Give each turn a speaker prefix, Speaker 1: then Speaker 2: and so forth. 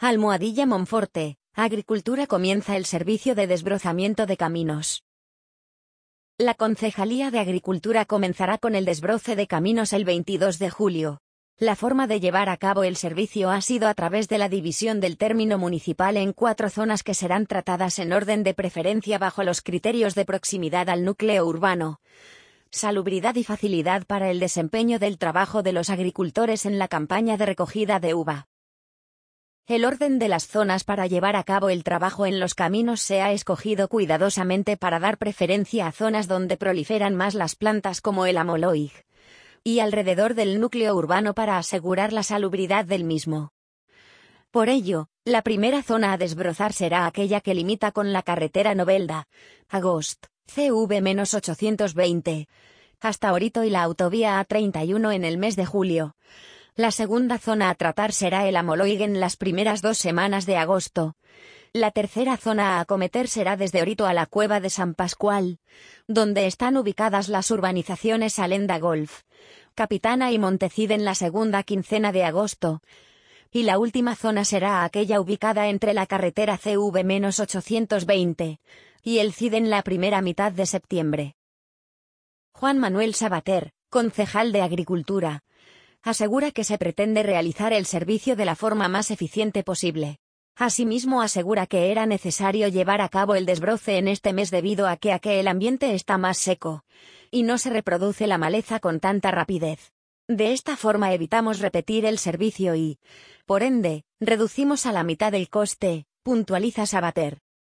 Speaker 1: Almohadilla Monforte, Agricultura comienza el servicio de desbrozamiento de caminos. La Concejalía de Agricultura comenzará con el desbroce de caminos el 22 de julio. La forma de llevar a cabo el servicio ha sido a través de la división del término municipal en 4 zonas que serán tratadas en orden de preferencia bajo los criterios de proximidad al núcleo urbano, salubridad y facilidad para el desempeño del trabajo de los agricultores en la campaña de recogida de uva. El orden de las zonas para llevar a cabo el trabajo en los caminos se ha escogido cuidadosamente para dar preferencia a zonas donde proliferan más las plantas como el amoloig, y alrededor del núcleo urbano para asegurar la salubridad del mismo. Por ello, la primera zona a desbrozar será aquella que limita con la carretera Novelda, Agost, CV-820, hasta Orito y la autovía A31 en el mes de julio. La segunda zona a tratar será el amoloig en las primeras 2 semanas de agosto. La tercera zona a acometer será desde Orito a la Cueva de San Pascual, donde están ubicadas las urbanizaciones Alenda Golf, Capitana y Montecid en la segunda quincena de agosto. Y la última zona será aquella ubicada entre la carretera CV-820 y el CID en la primera mitad de septiembre. Juan Manuel Sabater, concejal de Agricultura, asegura que se pretende realizar el servicio de la forma más eficiente posible. Asimismo asegura que era necesario llevar a cabo el desbroce en este mes debido a que el ambiente está más seco, y no se reproduce la maleza con tanta rapidez. De esta forma evitamos repetir el servicio y, por ende, reducimos a la mitad el coste, puntualiza Sabater.